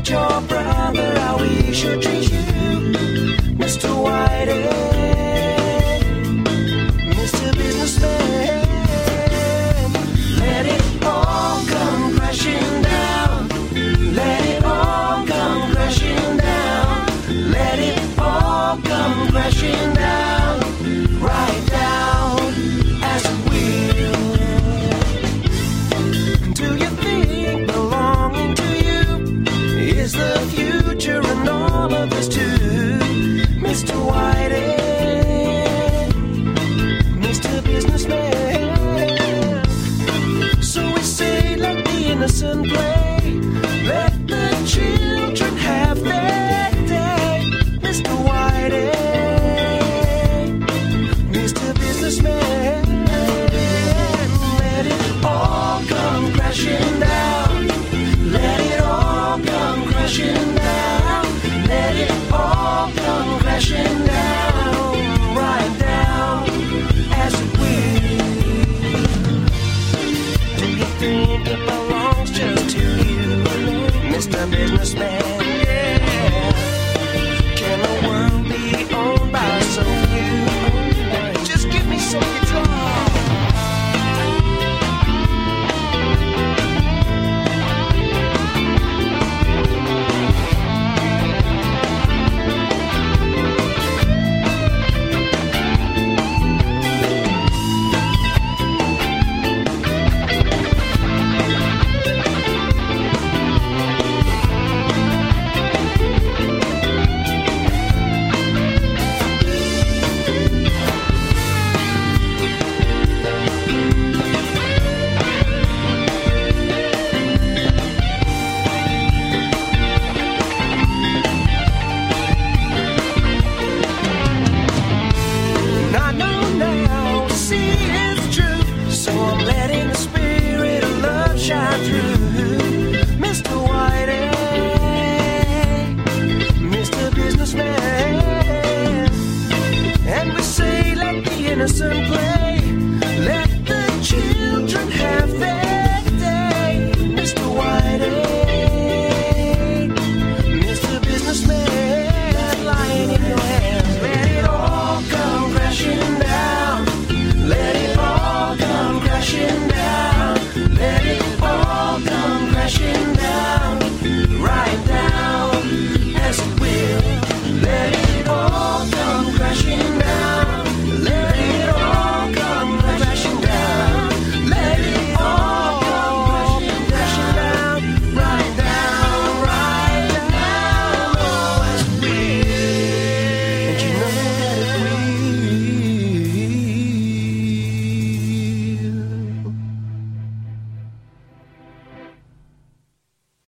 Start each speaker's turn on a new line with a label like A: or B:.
A: your brother how he should treat you, Mr. Whitey, Mr. Businessman. Let it all come crashing down. Let it all come crashing down. Let it all come crashing down. Right down as it will. Do you think belonging to you is the future and all of us too, Mr. Whitey, Mr. Businessman? So we say let the innocent play, let the children have their day, Mr. Whitey, Mr. Businessman. Let it all come crashing down. Let it all come crashing down. Let it all come crashing down. Right down as it will. Do you think it belongs just to you, Mr. Businessman? Yeah. Can the world be owned by so few? Just give me some guitar. Innocent play.